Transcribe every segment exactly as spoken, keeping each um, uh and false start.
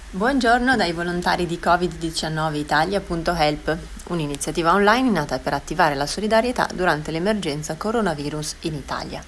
Buongiorno dai volontari di covid diciannove italia punto help, un'iniziativa online nata per attivare la solidarietà durante l'emergenza coronavirus in Italia.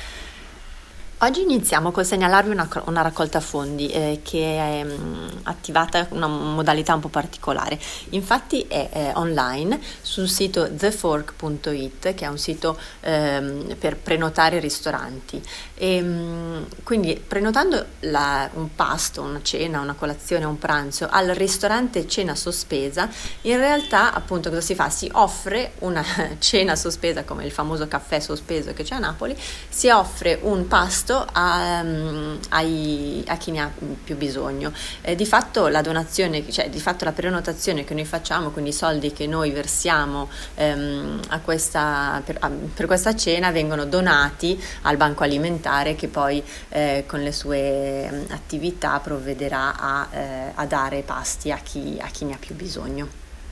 Oggi iniziamo col segnalarvi una, una raccolta fondi eh, che è mh, attivata in una modalità un po' particolare. Infatti è, è online sul sito the fork punto it, che è un sito ehm, per prenotare ristoranti. E, mh, quindi prenotando la, un pasto, una cena, una colazione, un pranzo al ristorante Cena Sospesa, in realtà appunto cosa si fa? Si offre una cena sospesa, come il famoso caffè sospeso che c'è a Napoli, si offre un pasto A, ai, a chi ne ha più bisogno. Eh, di fatto la donazione, cioè di fatto la prenotazione che noi facciamo, quindi i soldi che noi versiamo ehm, a questa, per, a, per questa cena vengono donati al banco alimentare che poi eh, con le sue attività provvederà a, eh, a dare pasti a chi, a chi ne ha più bisogno.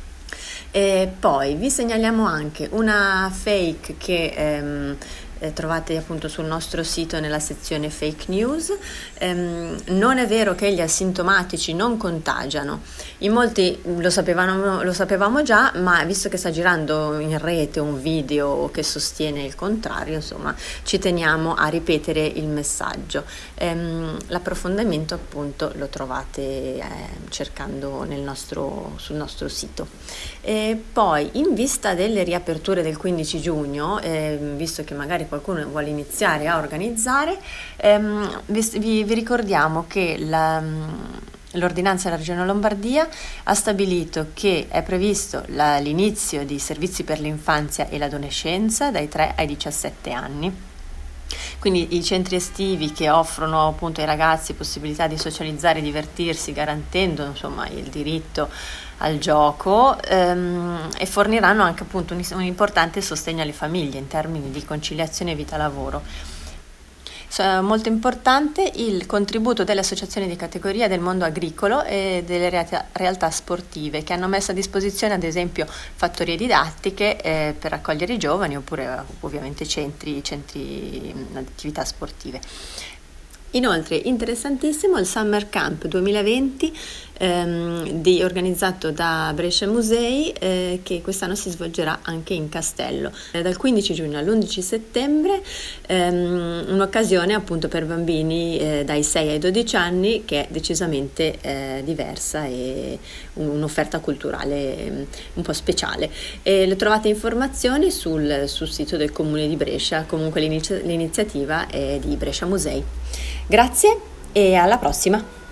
E poi vi segnaliamo anche una fake che ehm, Eh, trovate appunto sul nostro sito nella sezione fake news. Ehm, non è vero che gli asintomatici non contagiano. In molti lo sapevano, lo sapevamo già, ma visto che sta girando in rete un video che sostiene il contrario, insomma, ci teniamo a ripetere il messaggio. Ehm, l'approfondimento appunto lo trovate eh, cercando nel nostro, sul nostro sito. E poi, in vista delle riaperture del quindici giugno, eh, visto che magari qualcuno vuole iniziare a organizzare, ehm, vi, vi ricordiamo che la, l'ordinanza della Regione Lombardia ha stabilito che è previsto la, l'inizio di servizi per l'infanzia e l'adolescenza dai tre ai diciassette anni. Quindi i centri estivi che offrono appunto ai ragazzi possibilità di socializzare e divertirsi, garantendo insomma il diritto al gioco, ehm, e forniranno anche appunto un, un importante sostegno alle famiglie in termini di conciliazione vita-lavoro. So, molto importante il contributo delle associazioni di categoria del mondo agricolo e delle realtà, realtà sportive che hanno messo a disposizione ad esempio fattorie didattiche eh, per raccogliere i giovani oppure ovviamente centri, centri di attività sportive. Inoltre interessantissimo il Summer Camp duemilaventi ehm, di, organizzato da Brescia Musei eh, che quest'anno si svolgerà anche in Castello eh, dal quindici giugno all'undici settembre, ehm, un'occasione appunto per bambini eh, dai sei ai dodici anni che è decisamente eh, diversa e un'offerta culturale eh, un po' speciale. E lo trovate informazioni sul, sul sito del Comune di Brescia. Comunque l'inizi- l'iniziativa è di Brescia Musei. Grazie e alla prossima!